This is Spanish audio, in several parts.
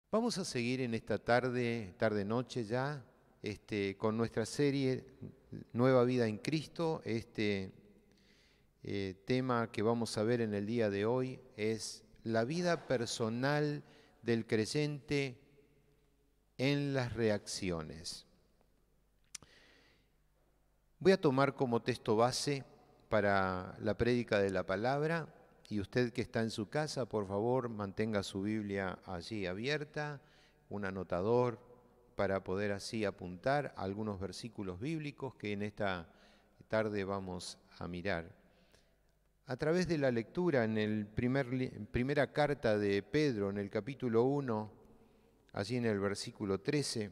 Vamos a seguir en esta tarde-noche ya, con nuestra serie Nueva Vida en Cristo. Tema que vamos a ver en el día de hoy es la vida personal del creyente en las reacciones. Voy a tomar como texto base para la prédica de la palabra, y usted que está en su casa, por favor, mantenga su Biblia allí abierta, un anotador para poder así apuntar algunos versículos bíblicos que en esta tarde vamos a mirar. A través de la lectura en primera carta de Pedro, en el capítulo 1, allí en el versículo 13,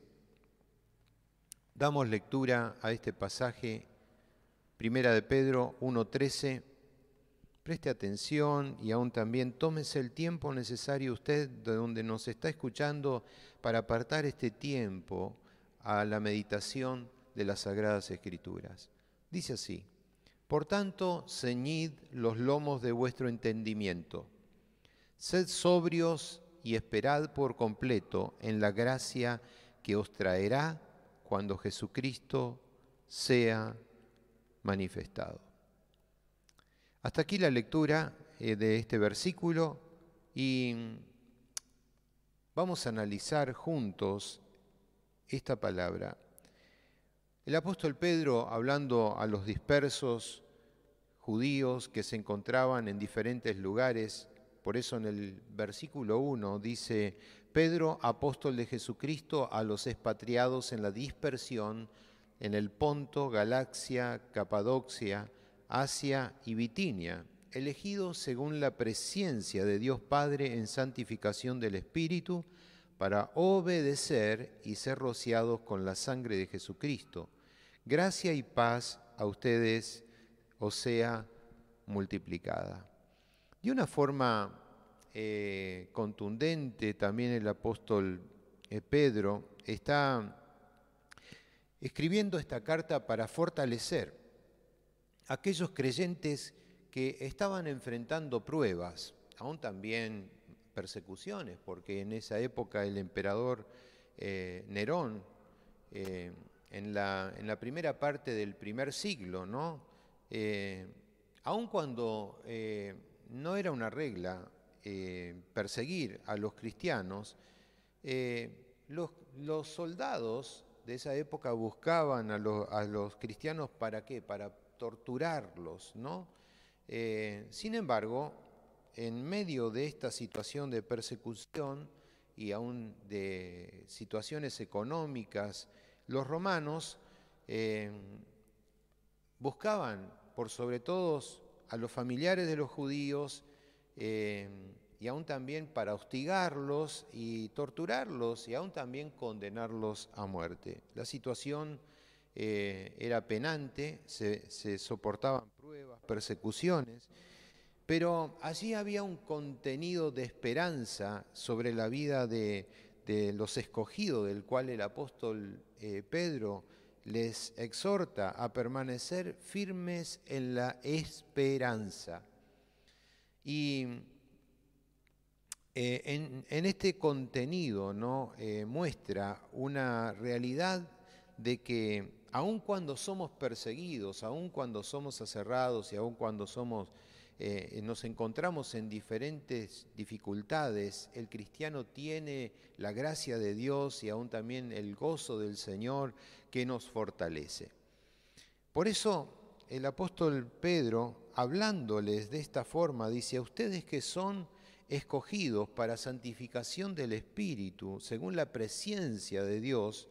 damos lectura a este pasaje, Primera de Pedro 1:13. Preste atención y aún también tómese el tiempo necesario usted de donde nos está escuchando para apartar este tiempo a la meditación de las Sagradas Escrituras. Dice así: por tanto, ceñid los lomos de vuestro entendimiento, sed sobrios y esperad por completo en la gracia que os traerá cuando Jesucristo sea manifestado. Hasta aquí la lectura de este versículo, y vamos a analizar juntos esta palabra. El apóstol Pedro, hablando a los dispersos judíos que se encontraban en diferentes lugares, por eso en el versículo 1 dice: Pedro, apóstol de Jesucristo, a los expatriados en la dispersión, en el Ponto, Galacia, Capadocia, Asia y Bitinia, elegidos según la presciencia de Dios Padre en santificación del Espíritu, para obedecer y ser rociados con la sangre de Jesucristo. Gracia y paz a ustedes os sea multiplicada. De una forma contundente, también el apóstol Pedro está escribiendo esta carta para fortalecer a aquellos creyentes que estaban enfrentando pruebas, aún también persecuciones, porque en esa época el emperador Nerón, en la primera parte del primer siglo, ¿no? Aun cuando no era una regla perseguir a los cristianos, los soldados de esa época buscaban a los cristianos, ¿para qué? Para torturarlos, ¿no? Sin embargo, en medio de esta situación de persecución y aún de situaciones económicas, los romanos buscaban por sobre todo a los familiares de los judíos, y aún también para hostigarlos y torturarlos y aún también condenarlos a muerte. La situación era penante, se soportaban pruebas, persecuciones, pero allí había un contenido de esperanza sobre la vida de los escogidos, del cual el apóstol Pedro les exhorta a permanecer firmes en la esperanza. Y en este contenido, ¿no? Muestra una realidad de que aun cuando somos perseguidos, aun cuando somos aserrados y aun cuando nos encontramos en diferentes dificultades, el cristiano tiene la gracia de Dios y aún también el gozo del Señor que nos fortalece. Por eso el apóstol Pedro, hablándoles de esta forma, dice: a ustedes que son escogidos para santificación del Espíritu, según la presciencia de Dios,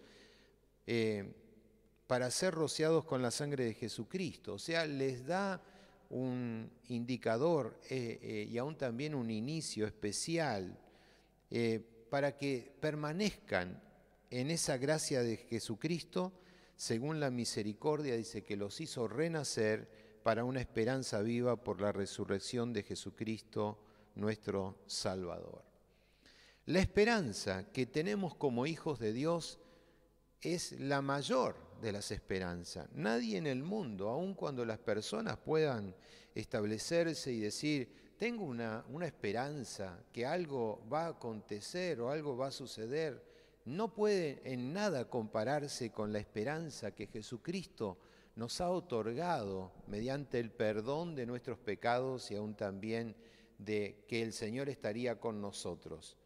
para ser rociados con la sangre de Jesucristo. O sea, les da un indicador y aún también un inicio especial para que permanezcan en esa gracia de Jesucristo, según la misericordia, dice, que los hizo renacer para una esperanza viva por la resurrección de Jesucristo, nuestro Salvador. La esperanza que tenemos como hijos de Dios es la mayor de las esperanzas. Nadie en el mundo, aun cuando las personas puedan establecerse y decir: tengo una esperanza que algo va a acontecer o algo va a suceder, no puede en nada compararse con la esperanza que Jesucristo nos ha otorgado mediante el perdón de nuestros pecados y aún también de que el Señor estaría con nosotros.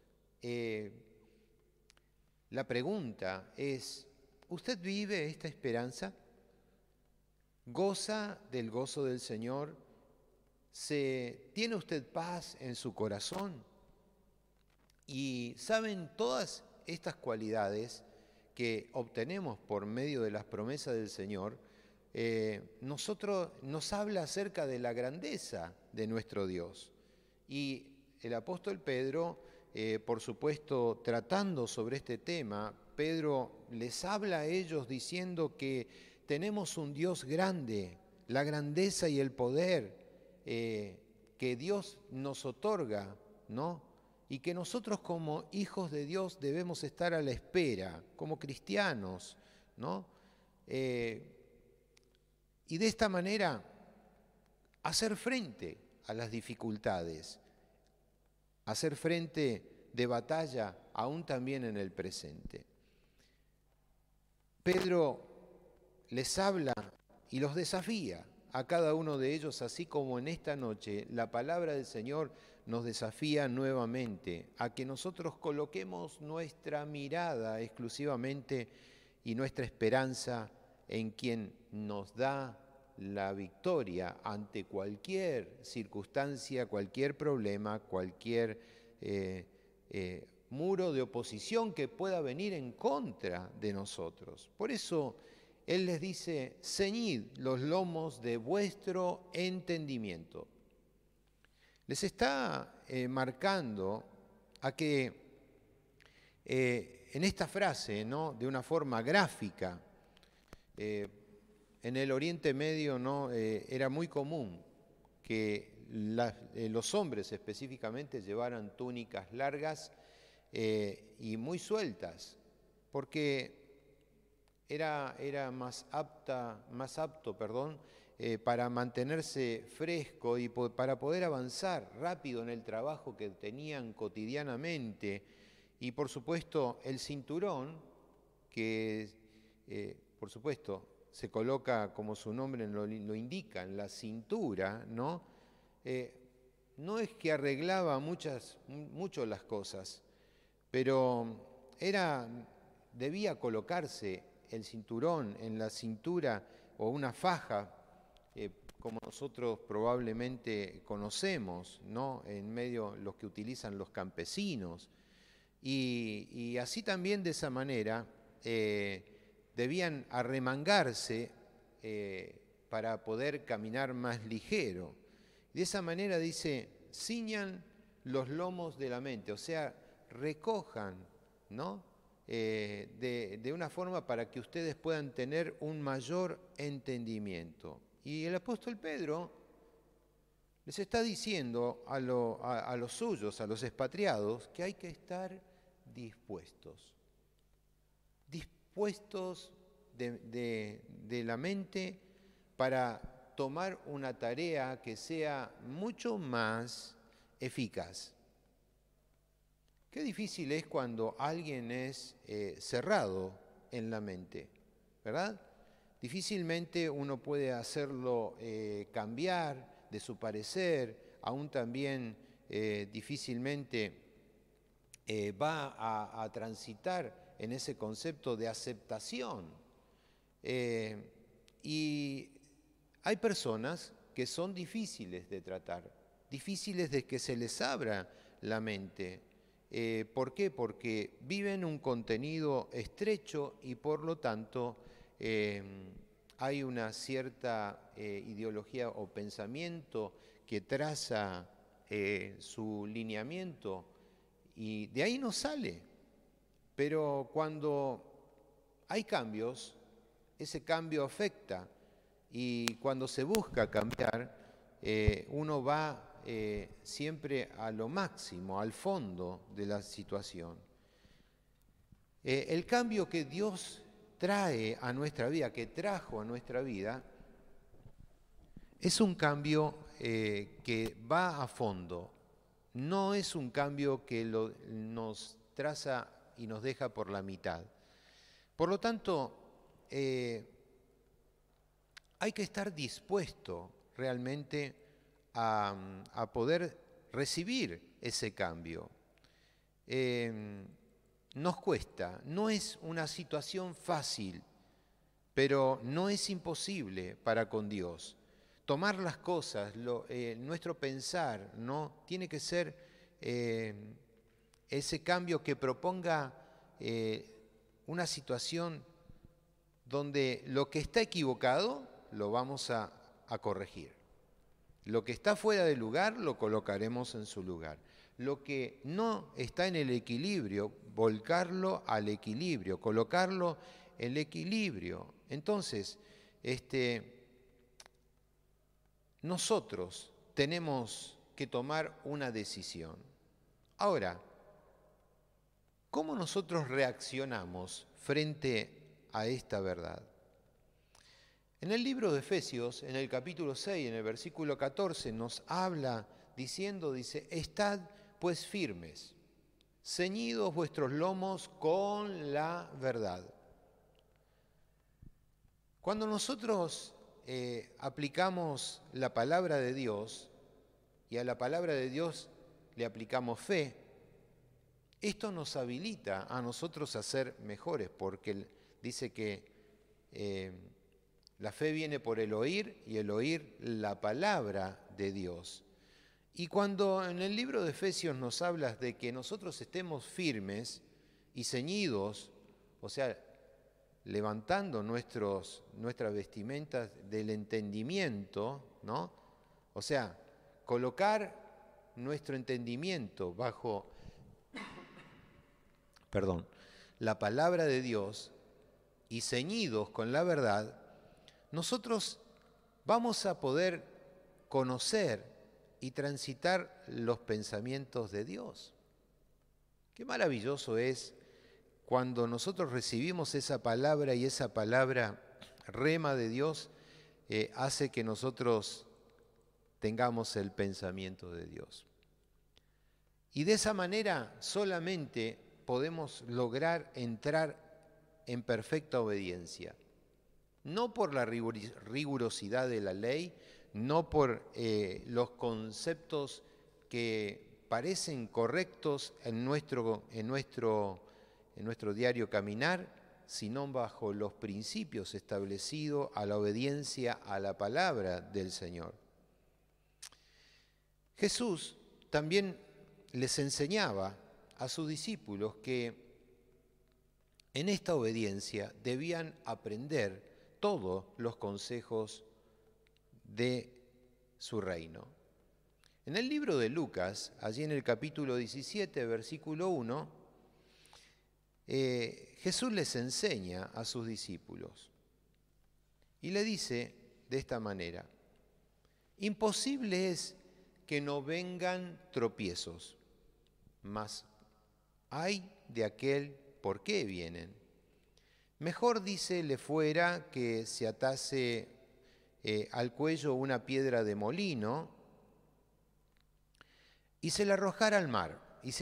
La pregunta es, ¿usted vive esta esperanza? ¿Goza del gozo del Señor? ¿Tiene usted paz en su corazón? Y saben, todas estas cualidades que obtenemos por medio de las promesas del Señor, nos habla acerca de la grandeza de nuestro Dios. Y el apóstol Pedro, por supuesto, tratando sobre este tema, Pedro les habla a ellos diciendo que tenemos un Dios grande, la grandeza y el poder que Dios nos otorga, ¿no? Y que nosotros como hijos de Dios debemos estar a la espera, como cristianos, ¿no? Y de esta manera hacer frente a las dificultades, hacer frente de batalla aún también en el presente. Pedro les habla y los desafía a cada uno de ellos, así como en esta noche la palabra del Señor nos desafía nuevamente a que nosotros coloquemos nuestra mirada exclusivamente y nuestra esperanza en quien nos da la victoria ante cualquier circunstancia, cualquier problema, cualquier muro de oposición que pueda venir en contra de nosotros. Por eso Él les dice, ceñid los lomos de vuestro entendimiento. Les está marcando a que en esta frase, ¿no?, de una forma gráfica, en el Oriente Medio, ¿no?, era muy común que los hombres específicamente llevaran túnicas largas y muy sueltas, porque era más apto, para mantenerse fresco y para poder avanzar rápido en el trabajo que tenían cotidianamente. Y por supuesto el cinturón, que por supuesto se coloca como su nombre lo indica, en la cintura, ¿no? No es que arreglaba mucho las cosas, pero debía colocarse el cinturón en la cintura o una faja, como nosotros probablemente conocemos, ¿no?, en medio los que utilizan los campesinos. Y así también de esa manera debían arremangarse para poder caminar más ligero. De esa manera dice, ciñan los lomos de la mente, o sea, recojan, ¿no?, de una forma para que ustedes puedan tener un mayor entendimiento. Y el apóstol Pedro les está diciendo a los suyos, a los expatriados, que hay que estar dispuestos de la mente para tomar una tarea que sea mucho más eficaz. Qué difícil es cuando alguien es cerrado en la mente, ¿verdad? Difícilmente uno puede hacerlo cambiar de su parecer, aún también difícilmente va a transitar en ese concepto de aceptación. Y hay personas que son difíciles de tratar, difíciles de que se les abra la mente. ¿Por qué? Porque viven un contenido estrecho y por lo tanto hay una cierta ideología o pensamiento que traza su lineamiento y de ahí no sale. Pero cuando hay cambios, ese cambio afecta y cuando se busca cambiar, uno va siempre a lo máximo, al fondo de la situación. El cambio que Dios trae a nuestra vida, que trajo a nuestra vida, es un cambio que va a fondo. No es un cambio que nos traza y nos deja por la mitad. Por lo tanto, hay que estar dispuesto realmente a poder recibir ese cambio. Nos cuesta, no es una situación fácil, pero no es imposible para con Dios. Tomar las cosas, nuestro pensar, ¿no? Tiene que ser ese cambio que proponga una situación donde lo que está equivocado lo vamos a corregir. Lo que está fuera de lugar lo colocaremos en su lugar. Lo que no está en el equilibrio, volcarlo al equilibrio, colocarlo en el equilibrio. Entonces, nosotros tenemos que tomar una decisión. Ahora, ¿cómo nosotros reaccionamos frente a esta verdad? En el libro de Efesios, en el capítulo 6, en el versículo 14, nos habla dice, estad pues firmes, ceñidos vuestros lomos con la verdad. Cuando nosotros aplicamos la palabra de Dios, y a la palabra de Dios le aplicamos fe, esto nos habilita a nosotros a ser mejores, porque dice que la fe viene por el oír y el oír la palabra de Dios. Y cuando en el libro de Efesios nos hablas de que nosotros estemos firmes y ceñidos, o sea, levantando nuestras vestimentas del entendimiento, ¿no? O sea, colocar nuestro entendimiento bajo, la palabra de Dios y ceñidos con la verdad, nosotros vamos a poder conocer y transitar los pensamientos de Dios. Qué maravilloso es cuando nosotros recibimos esa palabra y esa palabra rema de Dios hace que nosotros tengamos el pensamiento de Dios. Y de esa manera solamente podemos lograr entrar en perfecta obediencia. No por la rigurosidad de la ley, no por los conceptos que parecen correctos en nuestro diario caminar, sino bajo los principios establecidos a la obediencia a la palabra del Señor. Jesús también les enseñaba a sus discípulos que en esta obediencia debían aprender todos los consejos de su reino. En el libro de Lucas, allí en el capítulo 17, versículo 1, Jesús les enseña a sus discípulos y le dice de esta manera: imposible es que no vengan tropiezos, mas ay de aquel por qué vienen. Mejor, dice, le fuera que se atase al cuello una piedra de molino y se la arrojara al mar,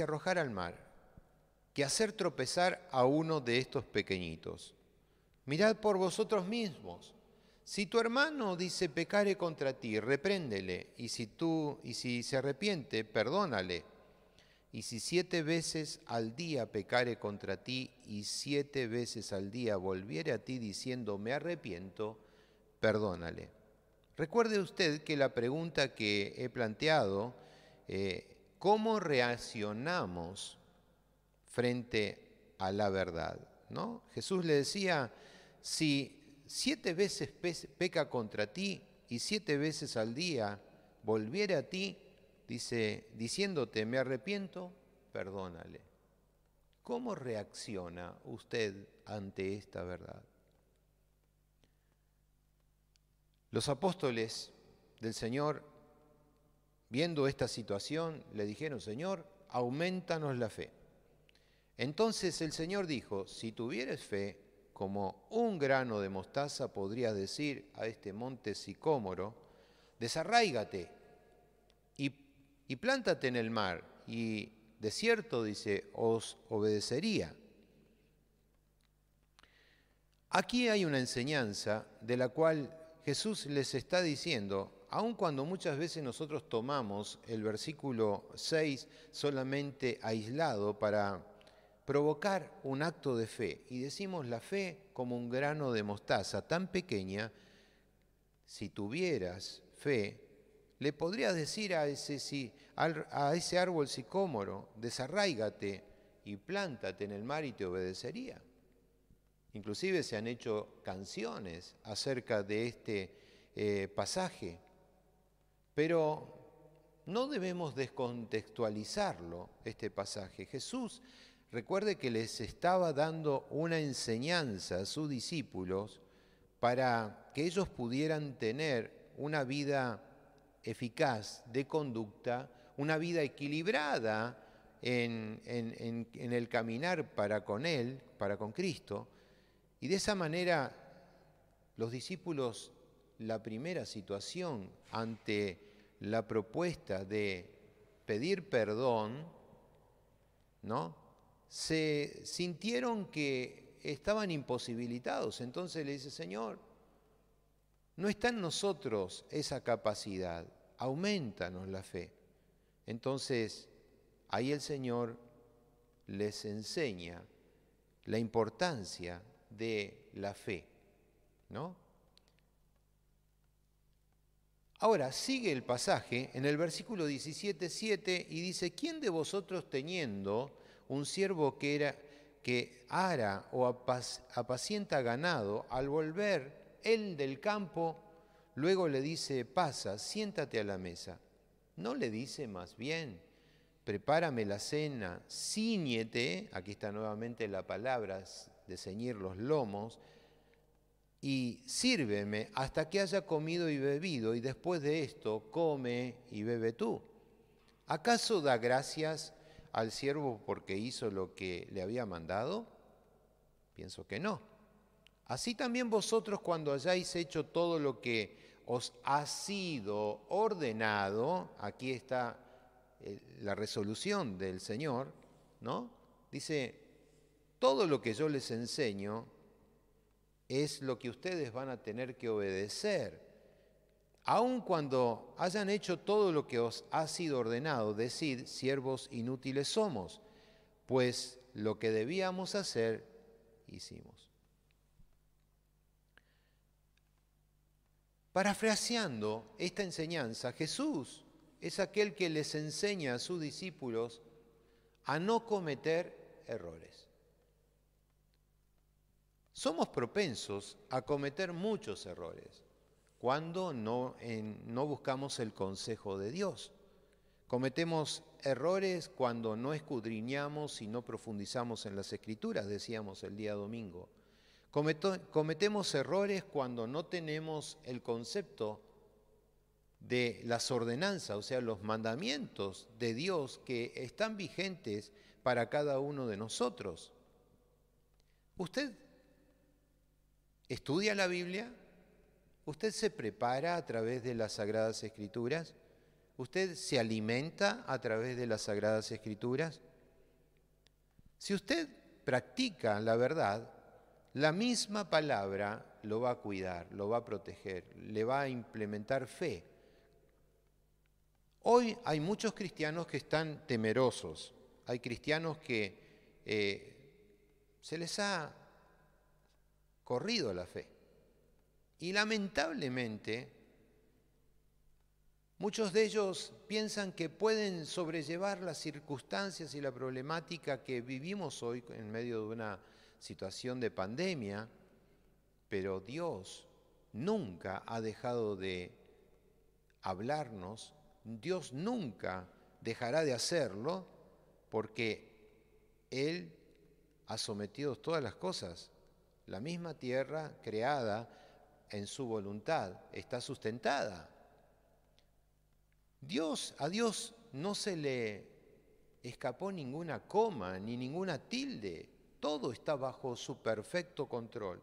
que hacer tropezar a uno de estos pequeñitos. Mirad por vosotros mismos. Si tu hermano, dice, pecare contra ti, repréndele, y si se arrepiente, perdónale. Y si 7 veces al día pecare contra ti y 7 veces al día volviere a ti diciendo me arrepiento, perdónale. Recuerde usted que la pregunta que he planteado, ¿cómo reaccionamos frente a la verdad? ¿No? Jesús le decía, si 7 veces peca contra ti y 7 veces al día volviere a ti, dice, diciéndote me arrepiento, perdónale. ¿Cómo reacciona usted ante esta verdad? Los apóstoles del Señor, viendo esta situación, le dijeron: Señor, aumentanos la fe. Entonces el Señor dijo: si tuvieres fe, como un grano de mostaza, podrías decir a este monte sicómoro: desarráigate y plántate en el mar, y de cierto, dice, os obedecería. Aquí hay una enseñanza de la cual Jesús les está diciendo, aun cuando muchas veces nosotros tomamos el versículo 6 solamente aislado para provocar un acto de fe, y decimos la fe como un grano de mostaza tan pequeña, si tuvieras fe, le podrías decir a ese árbol sicómoro, desarráigate y plántate en el mar y te obedecería. Inclusive se han hecho canciones acerca de este pasaje, pero no debemos descontextualizarlo, este pasaje. Jesús, recuerde que les estaba dando una enseñanza a sus discípulos para que ellos pudieran tener una vida eficaz de conducta, una vida equilibrada en el caminar para con Él, para con Cristo. Y de esa manera, los discípulos, la primera situación ante la propuesta de pedir perdón, ¿no?, se sintieron que estaban imposibilitados. Entonces le dice, Señor, no está en nosotros esa capacidad, aumentanos la fe. Entonces, ahí el Señor les enseña la importancia de la fe, ¿no? Ahora, sigue el pasaje en el versículo 17:7 y dice, ¿quién de vosotros teniendo un siervo que ara o apacienta ganado, al volver él del campo, luego le dice, pasa, siéntate a la mesa? ¿No le dice más bien, prepárame la cena, cíñete, aquí está nuevamente la palabra de ceñir los lomos, y sírveme hasta que haya comido y bebido, y después de esto come y bebe tú? ¿Acaso da gracias al siervo porque hizo lo que le había mandado? Pienso que no. Así también vosotros, cuando hayáis hecho todo lo que os ha sido ordenado, aquí está la resolución del Señor, ¿no? Dice, todo lo que yo les enseño es lo que ustedes van a tener que obedecer. Aun cuando hayan hecho todo lo que os ha sido ordenado, decid, siervos inútiles somos, pues lo que debíamos hacer, hicimos. Parafraseando esta enseñanza, Jesús es aquel que les enseña a sus discípulos a no cometer errores. Somos propensos a cometer muchos errores cuando no buscamos el consejo de Dios. Cometemos errores cuando no escudriñamos y no profundizamos en las Escrituras, decíamos el día domingo. Cometemos errores cuando no tenemos el concepto de las ordenanzas, o sea, los mandamientos de Dios que están vigentes para cada uno de nosotros. ¿Usted estudia la Biblia? ¿Usted se prepara a través de las Sagradas Escrituras? ¿Usted se alimenta a través de las Sagradas Escrituras? Si usted practica la verdad, la misma palabra lo va a cuidar, lo va a proteger, le va a implementar fe. Hoy hay muchos cristianos que están temerosos. Hay cristianos que se les ha corrido la fe. Y lamentablemente, muchos de ellos piensan que pueden sobrellevar las circunstancias y la problemática que vivimos hoy en medio de una situación de pandemia, pero Dios nunca ha dejado de hablarnos, Dios nunca dejará de hacerlo, porque Él ha sometido todas las cosas. La misma tierra creada en su voluntad está sustentada. A Dios no se le escapó ninguna coma ni ninguna tilde. Todo está bajo su perfecto control.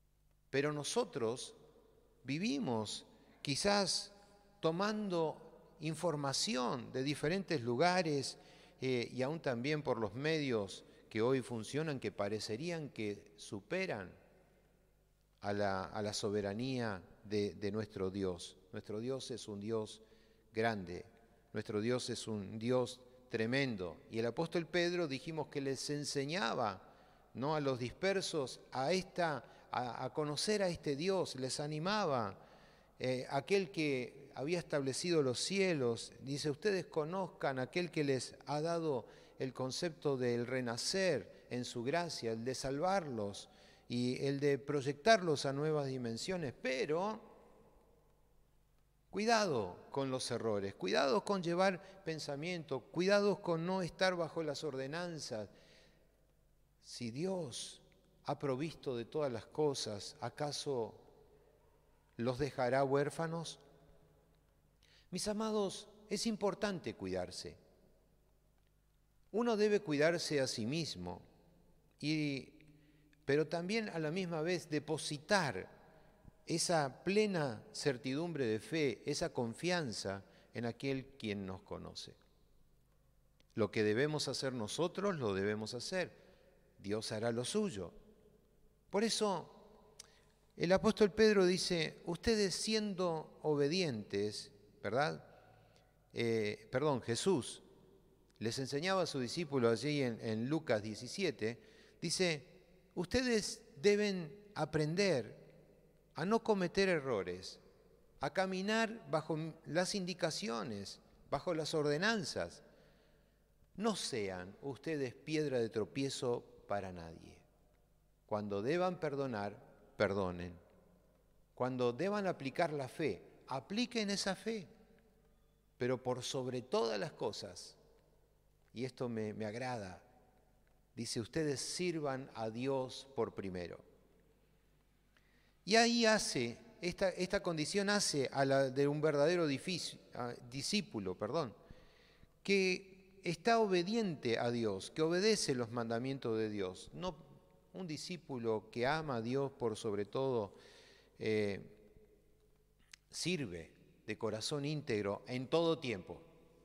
Pero nosotros vivimos quizás tomando información de diferentes lugares y aún también por los medios que hoy funcionan, que parecerían que superan a la soberanía de nuestro Dios. Nuestro Dios es un Dios grande, nuestro Dios es un Dios tremendo. Y el apóstol Pedro dijimos que les enseñaba, ¿no?, a los dispersos a conocer a este Dios, les animaba. Aquel que había establecido los cielos, dice, ustedes conozcan aquel que les ha dado el concepto del renacer en su gracia, el de salvarlos y el de proyectarlos a nuevas dimensiones, pero cuidado con los errores, cuidado con llevar pensamiento, cuidado con no estar bajo las ordenanzas. Si Dios ha provisto de todas las cosas, ¿acaso los dejará huérfanos? Mis amados, es importante cuidarse. Uno debe cuidarse a sí mismo, pero también a la misma vez depositar esa plena certidumbre de fe, esa confianza en aquel quien nos conoce. Lo que debemos hacer nosotros, lo debemos hacer. Dios hará lo suyo. Por eso, el apóstol Pedro dice, ustedes siendo obedientes, ¿verdad? Jesús les enseñaba a sus discípulos allí en Lucas 17, dice, ustedes deben aprender a no cometer errores, a caminar bajo las indicaciones, bajo las ordenanzas. No sean ustedes piedra de tropiezo para nadie. Cuando deban perdonar, perdonen. Cuando deban aplicar la fe, apliquen esa fe. Pero por sobre todas las cosas, y esto me agrada, dice, ustedes sirvan a Dios por primero. Y ahí esta condición hace a la de un verdadero discípulo, que está obediente a Dios, que obedece los mandamientos de Dios. No un discípulo que ama a Dios por sobre todo, sirve de corazón íntegro en todo tiempo.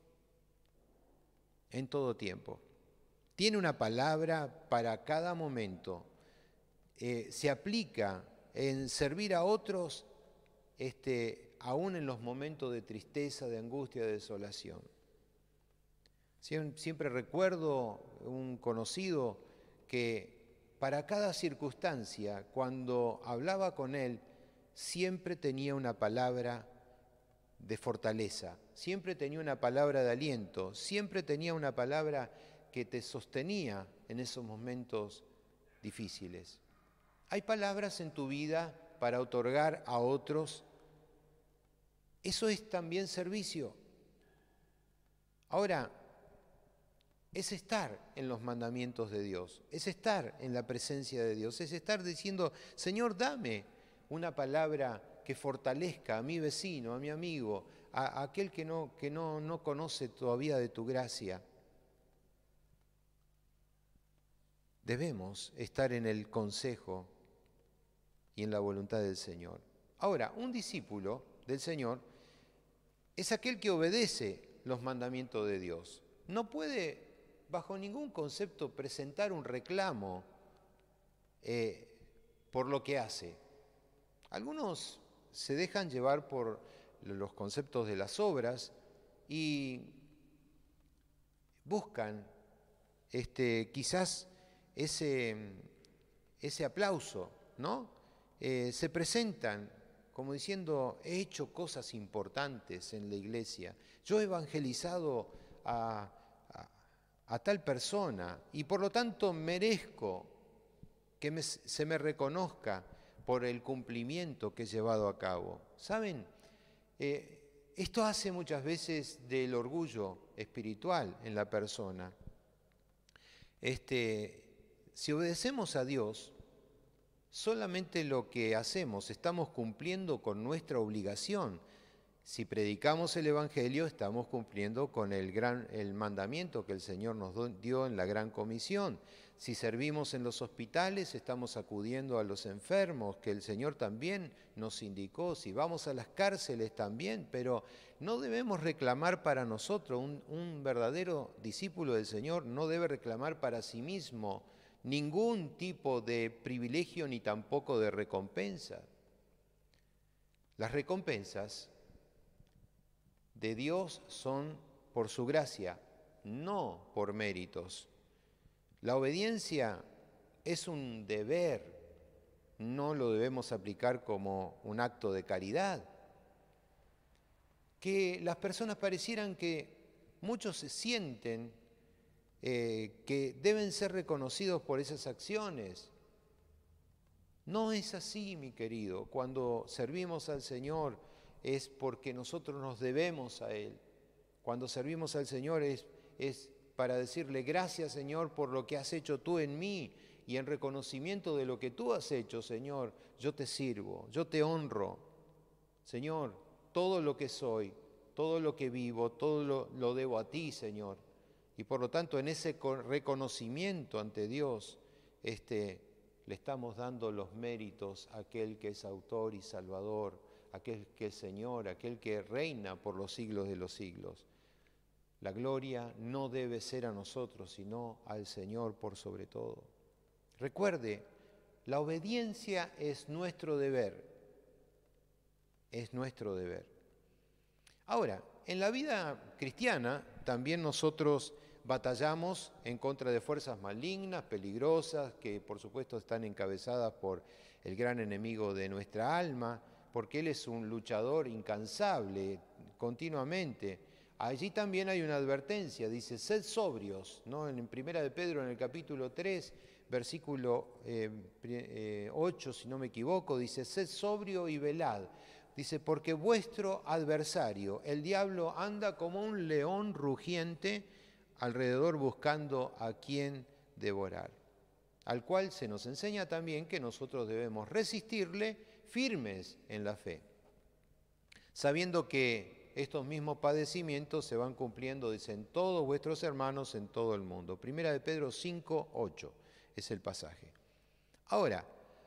En todo tiempo. Tiene una palabra para cada momento. Se aplica en servir a otros, aún en los momentos de tristeza, de angustia, de desolación. Siempre recuerdo un conocido que para cada circunstancia, cuando hablaba con él, siempre tenía una palabra de fortaleza, siempre tenía una palabra de aliento, siempre tenía una palabra que te sostenía en esos momentos difíciles. Hay palabras en tu vida para otorgar a otros. Eso es también servicio. Ahora, es estar en los mandamientos de Dios, es estar en la presencia de Dios, es estar diciendo, Señor, dame una palabra que fortalezca a mi vecino, a mi amigo, a aquel que no conoce todavía de tu gracia. Debemos estar en el consejo y en la voluntad del Señor. Ahora, un discípulo del Señor es aquel que obedece los mandamientos de Dios. No puede, bajo ningún concepto, presentar un reclamo por lo que hace. Algunos se dejan llevar por los conceptos de las obras y buscan quizás ese aplauso, ¿no? Se presentan como diciendo, he hecho cosas importantes en la iglesia, yo he evangelizado a tal persona y por lo tanto merezco que se me reconozca por el cumplimiento que he llevado a cabo. ¿Saben? Esto hace muchas veces del orgullo espiritual en la persona. Si obedecemos a Dios, solamente lo que hacemos, estamos cumpliendo con nuestra obligación. Si predicamos el Evangelio, estamos cumpliendo con el mandamiento que el Señor nos dio en la Gran Comisión. Si servimos en los hospitales, estamos acudiendo a los enfermos, que el Señor también nos indicó. Si vamos a las cárceles también, pero no debemos reclamar para nosotros. Un verdadero discípulo del Señor no debe reclamar para sí mismo ningún tipo de privilegio ni tampoco de recompensa. Las recompensas de Dios son por su gracia, no por méritos. La obediencia es un deber, no lo debemos aplicar como un acto de caridad. Que las personas parecieran que muchos se sienten que deben ser reconocidos por esas acciones. No es así, mi querido. Cuando servimos al Señor es porque nosotros nos debemos a Él. Cuando servimos al Señor es para decirle gracias, Señor, por lo que has hecho tú en mí, y en reconocimiento de lo que tú has hecho, Señor, yo te sirvo, yo te honro. Señor, todo lo que soy, todo lo que vivo, todo lo debo a ti, Señor. Y por lo tanto, en ese reconocimiento ante Dios, le estamos dando los méritos a aquel que es autor y salvador, aquel que es Señor, aquel que reina por los siglos de los siglos. La gloria no debe ser a nosotros, sino al Señor por sobre todo. Recuerde, la obediencia es nuestro deber, es nuestro deber. Ahora, en la vida cristiana también nosotros batallamos en contra de fuerzas malignas, peligrosas, que por supuesto están encabezadas por el gran enemigo de nuestra alma, porque Él es un luchador incansable, continuamente. Allí también hay una advertencia, dice, sed sobrios, ¿no? En Primera de Pedro, en el capítulo 3, versículo 8, si no me equivoco, dice, sed sobrio y velad. Dice, porque vuestro adversario, el diablo, anda como un león rugiente alrededor buscando a quien devorar, al cual se nos enseña también que nosotros debemos resistirle firmes en la fe, sabiendo que estos mismos padecimientos se van cumpliendo, dicen, todos vuestros hermanos en todo el mundo. Primera de Pedro 5, 8 es el pasaje. Ahora,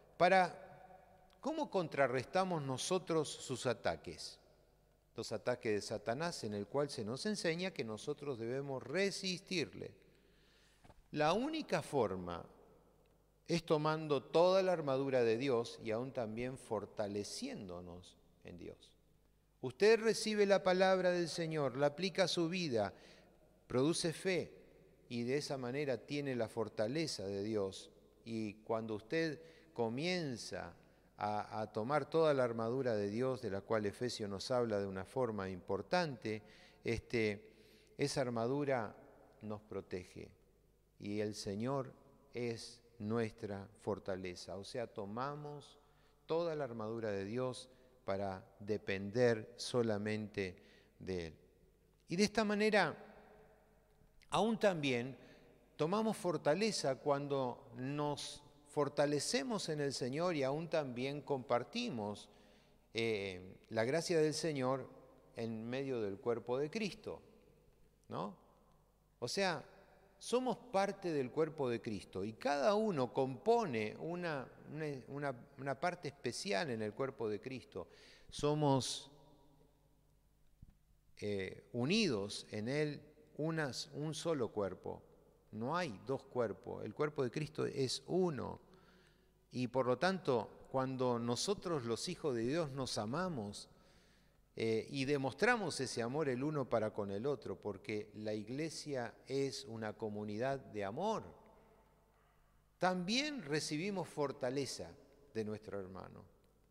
¿cómo contrarrestamos nosotros sus ataques? Los ataques de Satanás, en el cual se nos enseña que nosotros debemos resistirle. La única forma es tomando toda la armadura de Dios y aún también fortaleciéndonos en Dios. Usted recibe la palabra del Señor, la aplica a su vida, produce fe y de esa manera tiene la fortaleza de Dios. Y cuando usted comienza a tomar toda la armadura de Dios, de la cual Efesios nos habla de una forma importante, esa armadura nos protege y el Señor es nuestra fortaleza. O sea, tomamos toda la armadura de Dios para depender solamente de Él. Y de esta manera, aún también tomamos fortaleza cuando nos fortalecemos en el Señor y aún también compartimos la gracia del Señor en medio del cuerpo de Cristo, ¿no? O sea, somos parte del cuerpo de Cristo y cada uno compone una parte especial en el cuerpo de Cristo. Somos unidos en Él, un solo cuerpo. No hay dos cuerpos, el cuerpo de Cristo es uno. Y por lo tanto, cuando nosotros los hijos de Dios nos amamos y demostramos ese amor el uno para con el otro, porque la iglesia es una comunidad de amor, también recibimos fortaleza de nuestro hermano.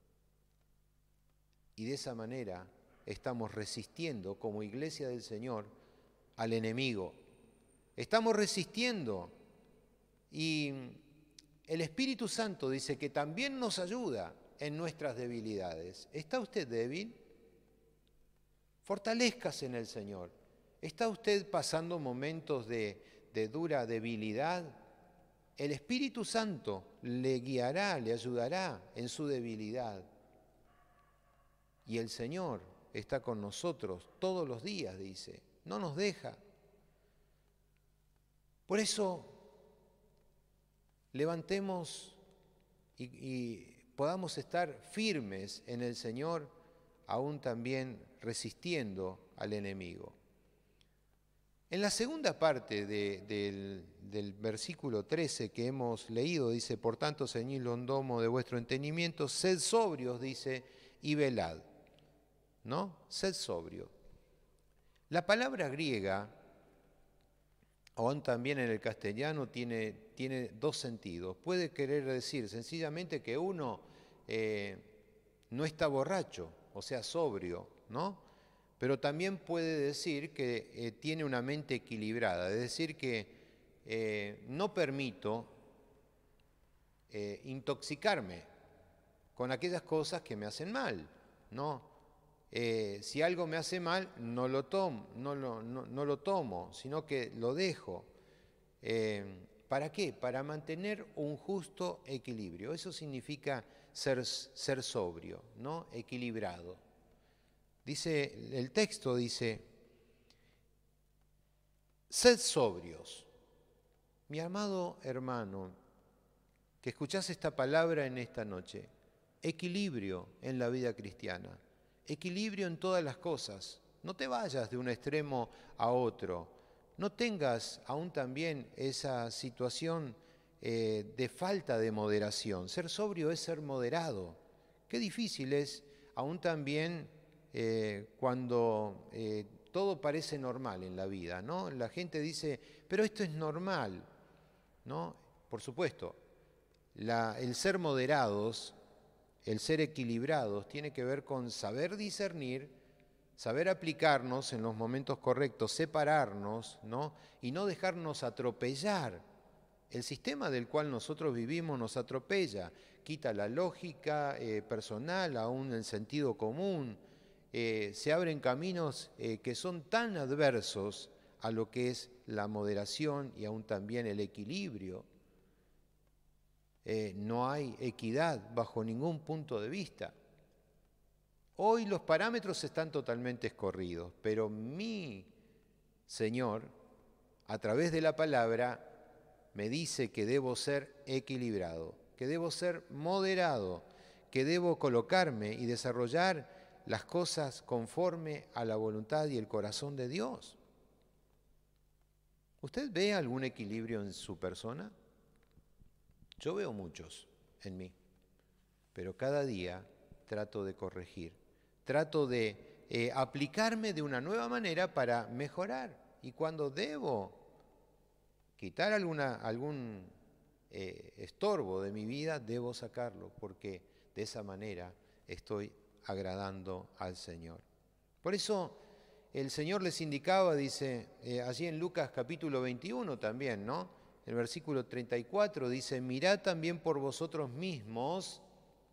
Y de esa manera estamos resistiendo como iglesia del Señor al enemigo. Estamos resistiendo y el Espíritu Santo dice que también nos ayuda en nuestras debilidades. ¿Está usted débil? Fortalézcase en el Señor. ¿Está usted pasando momentos de dura debilidad? El Espíritu Santo le guiará, le ayudará en su debilidad. Y el Señor está con nosotros todos los días, dice, no nos deja. Por eso, levantemos y podamos estar firmes en el Señor, aún también resistiendo al enemigo. En la segunda parte del versículo 13 que hemos leído, dice, por tanto, ceñid el lomo de vuestro entendimiento, sed sobrios, dice, y velad. ¿No? Sed sobrio. La palabra griega, aún también en el castellano, tiene dos sentidos. Puede querer decir sencillamente que uno no está borracho, o sea, sobrio, ¿no? Pero también puede decir que tiene una mente equilibrada, es decir, que no permito intoxicarme con aquellas cosas que me hacen mal, ¿no? Si algo me hace mal, no lo tomo, sino que lo dejo. ¿Para qué? Para mantener un justo equilibrio. Eso significa ser sobrio, ¿no? Equilibrado. Dice, el texto dice, sed sobrios. Mi amado hermano, que escuchás esta palabra en esta noche, equilibrio en la vida cristiana, equilibrio en todas las cosas. No te vayas de un extremo a otro, no tengas aún también esa situación de falta de moderación. Ser sobrio es ser moderado. Qué difícil es aún también cuando todo parece normal en la vida, ¿no? La gente dice, pero esto es normal, ¿no? Por supuesto, el ser moderados, el ser equilibrados, tiene que ver con saber discernir, saber aplicarnos en los momentos correctos, separarnos, ¿no? Y no dejarnos atropellar. El sistema del cual nosotros vivimos nos atropella, quita la lógica personal, aún el sentido común. Se abren caminos que son tan adversos a lo que es la moderación y aún también el equilibrio. No hay equidad bajo ningún punto de vista. Hoy los parámetros están totalmente escorridos, pero mi Señor, a través de la palabra, me dice que debo ser equilibrado, que debo ser moderado, que debo colocarme y desarrollar las cosas conforme a la voluntad y el corazón de Dios. ¿Usted ve algún equilibrio en su persona? Yo veo muchos en mí, pero cada día trato de corregir, trato de aplicarme de una nueva manera para mejorar. Y cuando debo quitar algún estorbo de mi vida, debo sacarlo, porque de esa manera estoy agradando al Señor. Por eso el Señor les indicaba, dice, allí en Lucas capítulo 21 también, ¿no? El versículo 34 dice, mirad también por vosotros mismos,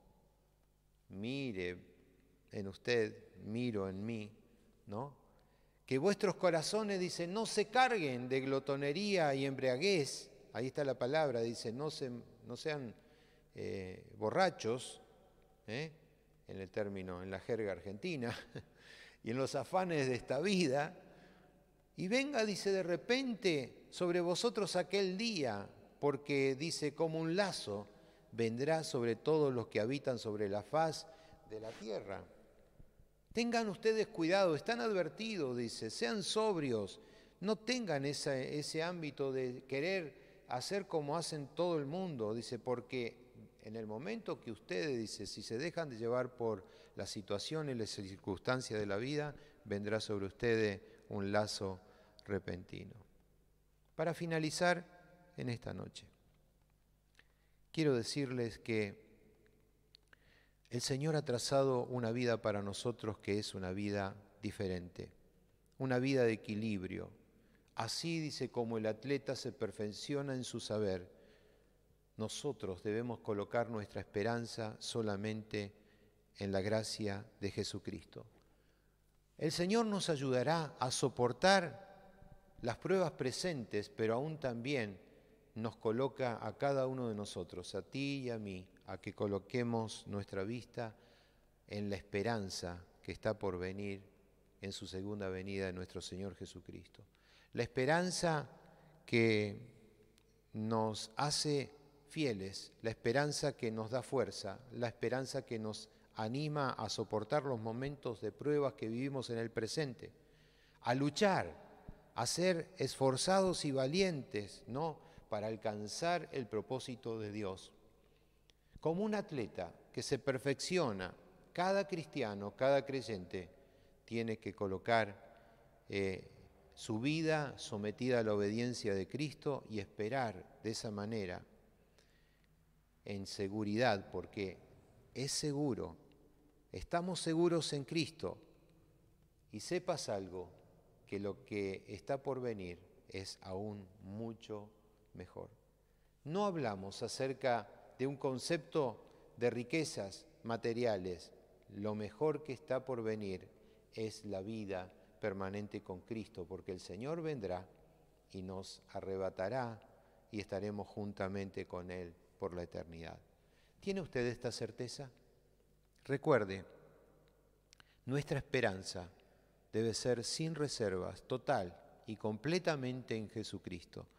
mire en usted, miro en mí, ¿no? Que vuestros corazones, dice, no se carguen de glotonería y embriaguez, ahí está la palabra, dice, no sean borrachos, en el término, en la jerga argentina, y en los afanes de esta vida, y venga, dice, de repente sobre vosotros aquel día, porque, dice, como un lazo, vendrá sobre todos los que habitan sobre la faz de la tierra. Tengan ustedes cuidado, están advertidos, dice, sean sobrios, no tengan ese ámbito de querer hacer como hacen todo el mundo, dice, porque en el momento que ustedes, dice, si se dejan de llevar por las situaciones, las circunstancias de la vida, vendrá sobre ustedes un lazo repentino. Para finalizar en esta noche, quiero decirles que el Señor ha trazado una vida para nosotros que es una vida diferente, una vida de equilibrio. Así, dice, como el atleta se perfecciona en su saber, nosotros debemos colocar nuestra esperanza solamente en la gracia de Jesucristo. El Señor nos ayudará a soportar las pruebas presentes, pero aún también nos coloca a cada uno de nosotros, a ti y a mí, a que coloquemos nuestra vista en la esperanza que está por venir en su segunda venida de nuestro Señor Jesucristo. La esperanza que nos hace fieles, la esperanza que nos da fuerza, la esperanza que nos anima a soportar los momentos de pruebas que vivimos en el presente, a luchar, a ser esforzados y valientes, ¿no?, para alcanzar el propósito de Dios. Como un atleta que se perfecciona, cada cristiano, cada creyente, tiene que colocar su vida sometida a la obediencia de Cristo y esperar de esa manera en seguridad, porque es seguro, estamos seguros en Cristo. Y sepas algo, que lo que está por venir es aún mucho mejor. No hablamos acerca de un concepto de riquezas materiales. Lo mejor que está por venir es la vida permanente con Cristo, porque el Señor vendrá y nos arrebatará y estaremos juntamente con Él por la eternidad. ¿Tiene usted esta certeza? Recuerde, nuestra esperanza debe ser sin reservas, total y completamente en Jesucristo.